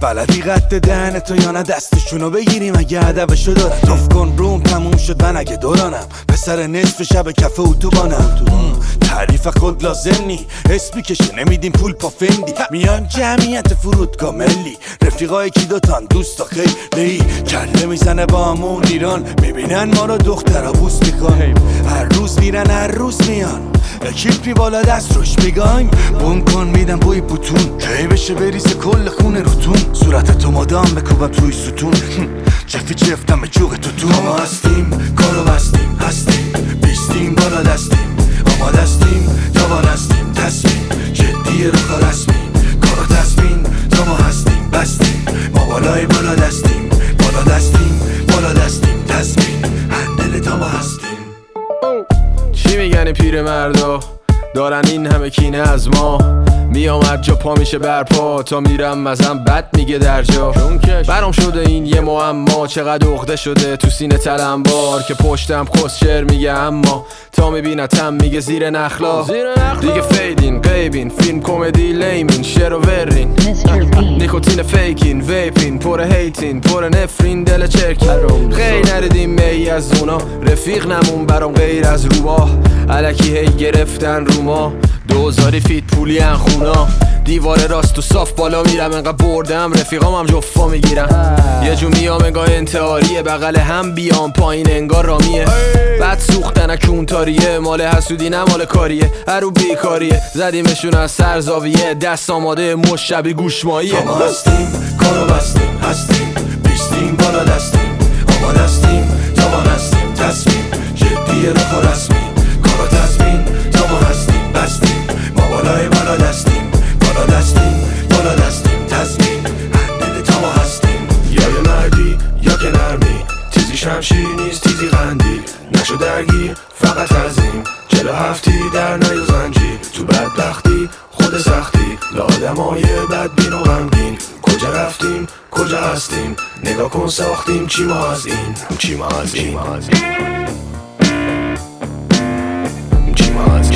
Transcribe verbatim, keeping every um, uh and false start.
بلدی قد دهن تو یا نه دستشونو بگیریم اگه هدفشو دارن. توف کن روم تموم شد من اگه دورانم پسر نصف شب کف اتوبانم. تعریف خود لازم نی اسمی کشه نمیدیم پول پا فندی. میان جمعیت فرودگاه ملی رفیقای کی دوتان دوستا خیلی کله میزنه با همون ایران. میبینن ما رو دخترا بوس میکن هر روز میرن هر روز میان اکیپی بالا دست روش میگایم بون کن میدم بوی بوتون کی بشه بریزه کل خونه روتون صورت تو مادام بکوبم توی ستون جفی جفتم به جوغ تو تو. ما هستیم کارو بستیم هستیم بیستیم بالا دستیم آماده استیم جوان هستیم تصمیم جدیه رو کار رسمی کارو تصمیم تا ما هستیم بستیم ما بالای بالا دستیم بالا دستیم بالا دستیم تصمیم هندل تا ما هستیم. چی میگن پیر مردا دارن این همه کینه از ما میامد جا پا میشه برپا تا میرم مزم بد میگه در جا برام شده این یه معما چقدر عقده شده تو سینه تلمبار که پشتم کسشر میگه اما تا میبینتم میگه زیر نخلا دیگه فیدین قیبین فیلم کمدی لیمین شعر و ورین نیکوتین فیکین ویپین پر هیتین پر نفرین دل چرکین خیلی نردیم می از اونا رفیق نمون برام غیر از روباه الکی هی گرفتن رو ما دوزاری فیت پولی ان خونا دیوار راست و صاف بالا میرم انقدر بردم رفیقام هم جفا میگیرم یه جو میام انگاه انتحاریه بغل هم بیام پایین انگار رامیه بعد سوختن کونتاریه مال حسودی نه مال کاریه هرو بیکاریه زدیمشون از سر زاویه دست آماده مشبی گوشماییه. ما هستیم کارو بستیم هستیم بیستیم بالا دستیم آماده استیم جوان هستیم تصمیم جدیه رو کار رسمی کارو تصمیم تا ما هستیم بستیم ما بالای بالا دستیم بالا دستیم بالا دستیم تصمیم هندل تا ما هستیم. یا یه مردی یا که نرمی تیزی شمشیر نیست تیزی قندیل نشو درگیر فقط عظیم جلو هفتی در نیو زنجیر تو بدبختی خود سختی لآدمای بدبین و غمگین کجا رفتیم کجا هستیم نگاه کن ساختیم چی ما از این چی ما از این چی ما از